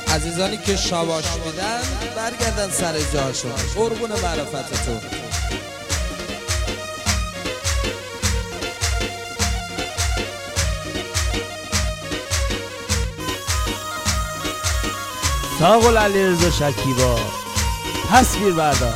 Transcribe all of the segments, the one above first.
عزیزانی که شاباش میدن برگردن سر جاشون. قربون معرفتتون. ساقل علیرضا شکیبا تصویر بردار.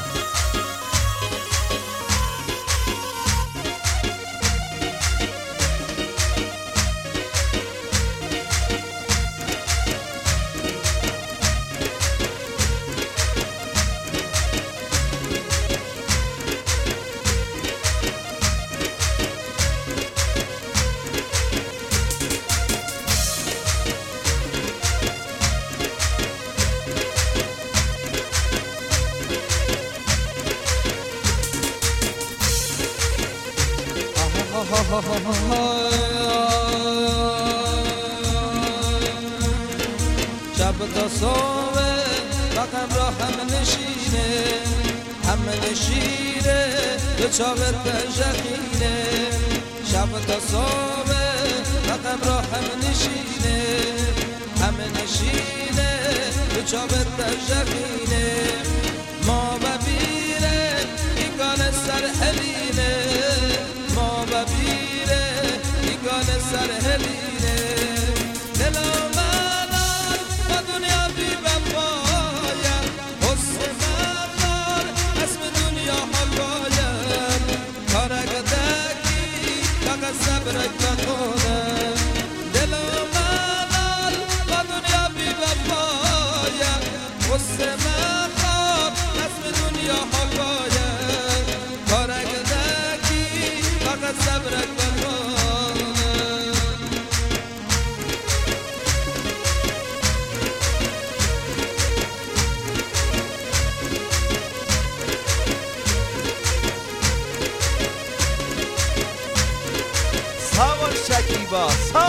شب تا صبح رقم را هم نشینه دو چاقت بجخینه. شب تا صبح رقم را هم نشینه دو چاقت بجخینه. ما ببیره ایگان سر هلینه ما ببیره ایگان سر هلینه. دلا منار با دنیا بی وفایم حسن مقدار اسم دنیا حقایم کارک دکی فقط صبرک بکنم. دلا منار با دنیا بی وفایم حسن مقدار اسم دنیا حقایم کارک دکی فقط صبرک بکنم. ساقل شکیبا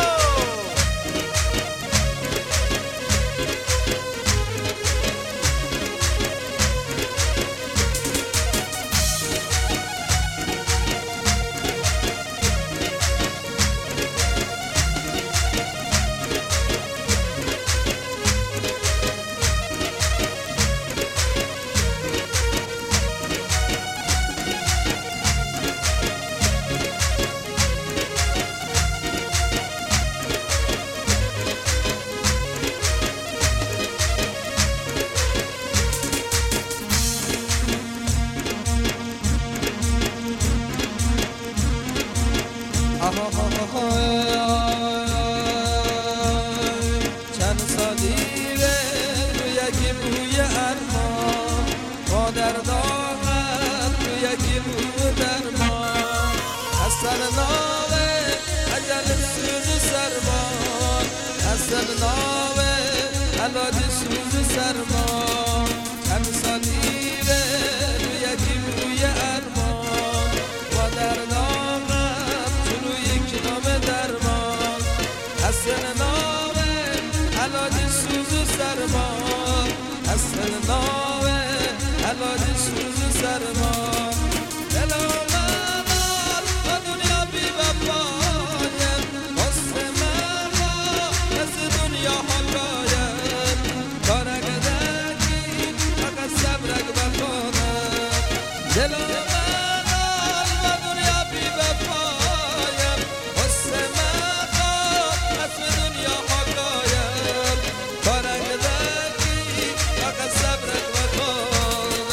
چند سالیه تو یکی بوی ارمان با در داغت تو یکی بوی درمان از سر ناوه عجل سوز سرمان از سر ناوه علاج سوز سرمان. چند سالیه تو یکی بوی ارمان با در داغت تو روی کنام درمان از سر ناوه علاج سوز سرمان از سر ناوه علاج سوز سرمان. دلا منار با دنیا بی وفایم حسن مقدار از دنیا حقایم کارک دکی فقط صبرک بکنم. دلا منار با دنیا بی وفایم حسن مقدار از دنیا حقایم کارک دکی فقط صبرک بکنم.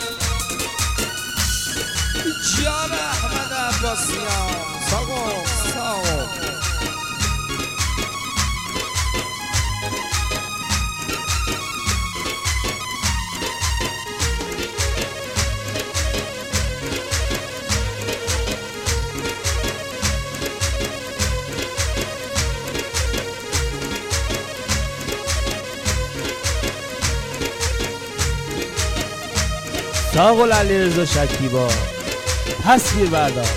جان احمد عباسیان ساقل ساقل علیرضا شکیبا تصویر بردار.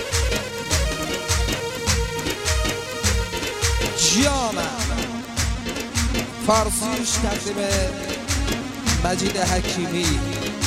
جانم فارسیش تقدیم مجید حکیمی.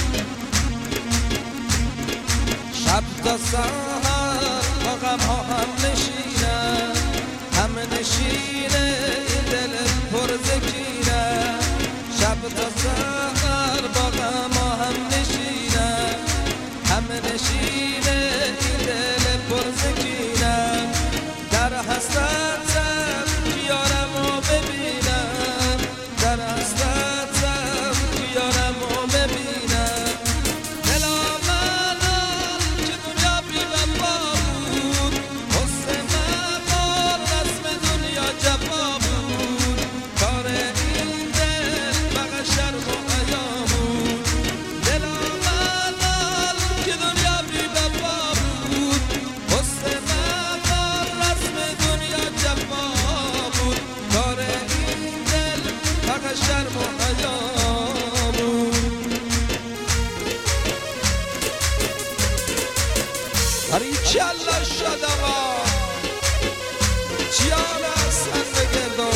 شب تا سحر با غم ها هم نشینم، هم نشینه این دل پر ذکینه. شب تا سحر با غم ها هم نشینم، هم نشینه این دل پر ذکینه. در حسرتم یارمو ببینم، در حسرتم یارمو ببینم. دلا منم که دنیا بی وفا بود، حسن مقال رسم دنیا جفا بود. کار این دل فقط شرم و حیا بود. دلا منم که دنیا بی وفا بود، حسن مقال رسم دنیا جفا بود. کار این دل فقط شرم و حیا بود. Baricella Shadava Chiara Sandegerdo.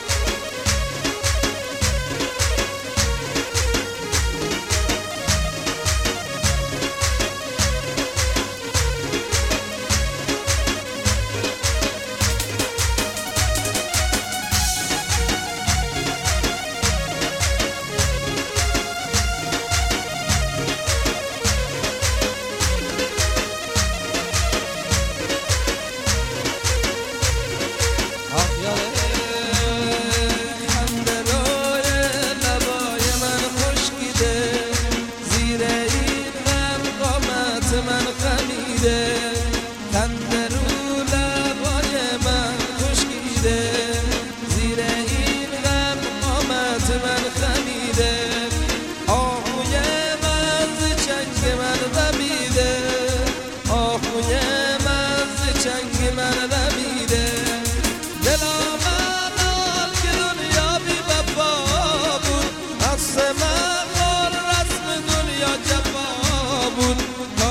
من خمیده خنده رو لبای من خشکیده، زیر این غم قامت من خمیده. آهوی من ز چنگ من رمیده، آهوی من ز چنگ من رمیده. دلا منال که دنیا بی وفا بود، نفس من رسم دنیا جفا بود.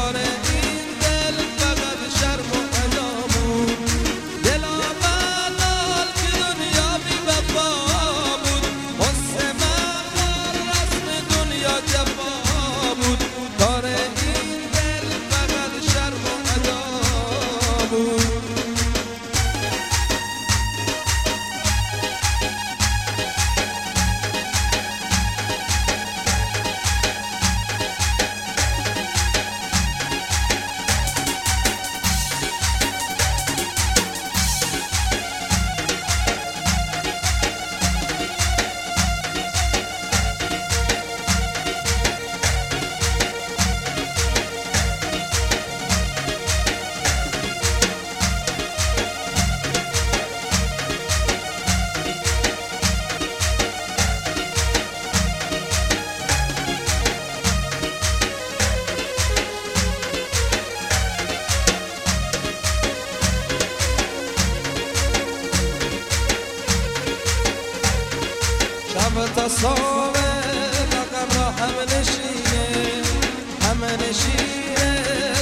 شب تا صبح رقم را هم نشینه، هم نشینه